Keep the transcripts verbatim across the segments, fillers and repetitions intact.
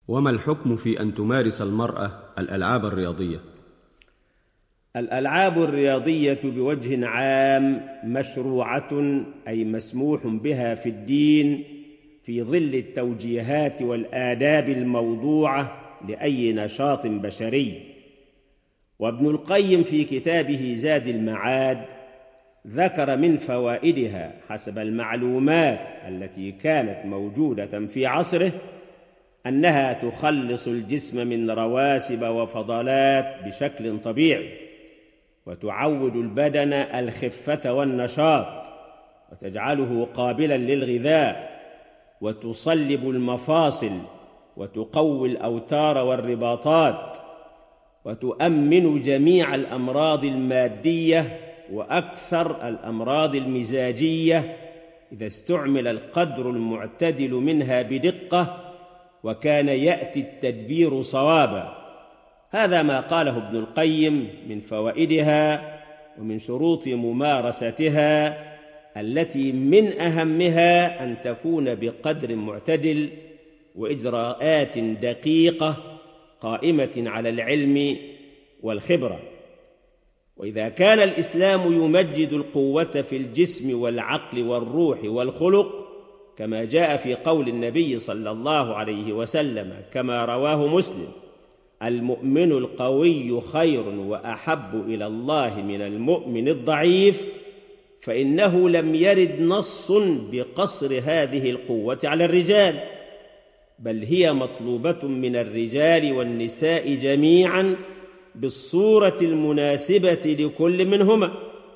وما الحكم في أن تمارس المرأة الألعاب الرياضية؟ الألعاب الرياضية بوجه عام مشروعة، أي مسموح بها في الدين في ظل التوجيهات والآداب الموضوعة لأي نشاط بشري. وابن القيم في كتابه زاد المعاد ذكر من فوائدها حسب المعلومات التي كانت موجودة في عصره أنها تخلص الجسم من رواسب وفضلات بشكل طبيعي، وتعود البدن الخفة والنشاط، وتجعله قابلاً للغذاء، وتصلب المفاصل، وتقوي الأوتار والرباطات، وتؤمن جميع الأمراض المادية وأكثر الأمراض المزاجية إذا استعمل القدر المعتدل منها بدقة وكان يأتي التدبير صوابا. هذا ما قاله ابن القيم من فوائدها ومن شروط ممارستها، التي من أهمها أن تكون بقدر معتدل وإجراءات دقيقة قائمة على العلم والخبرة. وإذا كان الإسلام يمجد القوة في الجسم والعقل والروح والخلق كما جاء في قول النبي صلى الله عليه وسلم كما رواه مسلم: المؤمن القوي خير وأحب إلى الله من المؤمن الضعيف، فإنه لم يرد نص بقصر هذه القوة على الرجال، بل هي مطلوبة من الرجال والنساء جميعا بالصورة المناسبة لكل منهما.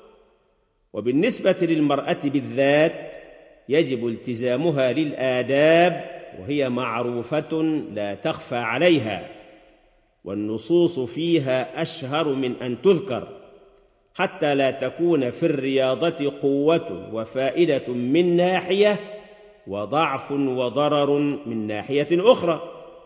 وبالنسبة للمرأة بالذات يجب التزامها للآداب، وهي معروفة لا تخفى عليها، والنصوص فيها أشهر من أن تذكر، حتى لا تكون في الرياضة قوة وفائدة من ناحية وضعف وضرر من ناحية أخرى.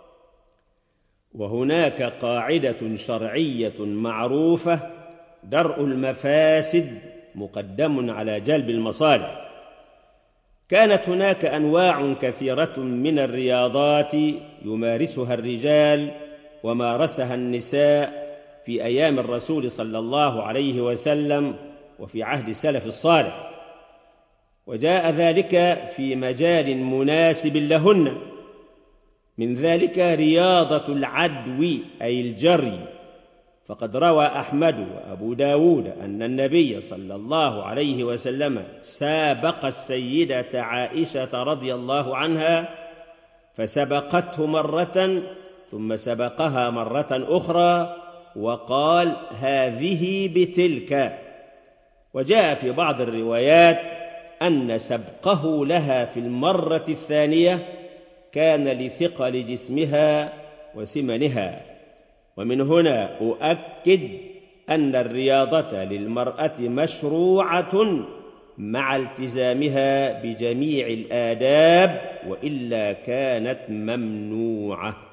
وهناك قاعدة شرعية معروفة: درء المفاسد مقدم على جلب المصالح. كانت هناك أنواع كثيرة من الرياضات يمارسها الرجال ومارسها النساء في أيام الرسول صلى الله عليه وسلم وفي عهد السلف الصالح، وجاء ذلك في مجال مناسب لهن. من ذلك رياضة العدو أي الجري، فقد روى أحمد وأبو داود أن النبي صلى الله عليه وسلم سابق السيدة عائشة رضي الله عنها، فسبقته مرة ثم سبقها مرة أخرى، وقال: هذه بتلك. وجاء في بعض الروايات أن سبقه لها في المرة الثانية كان لثقل جسمها وسمنها. ومن هنا أؤكد أن الرياضة للمرأة مشروعة مع التزامها بجميع الآداب، وإلا كانت ممنوعة.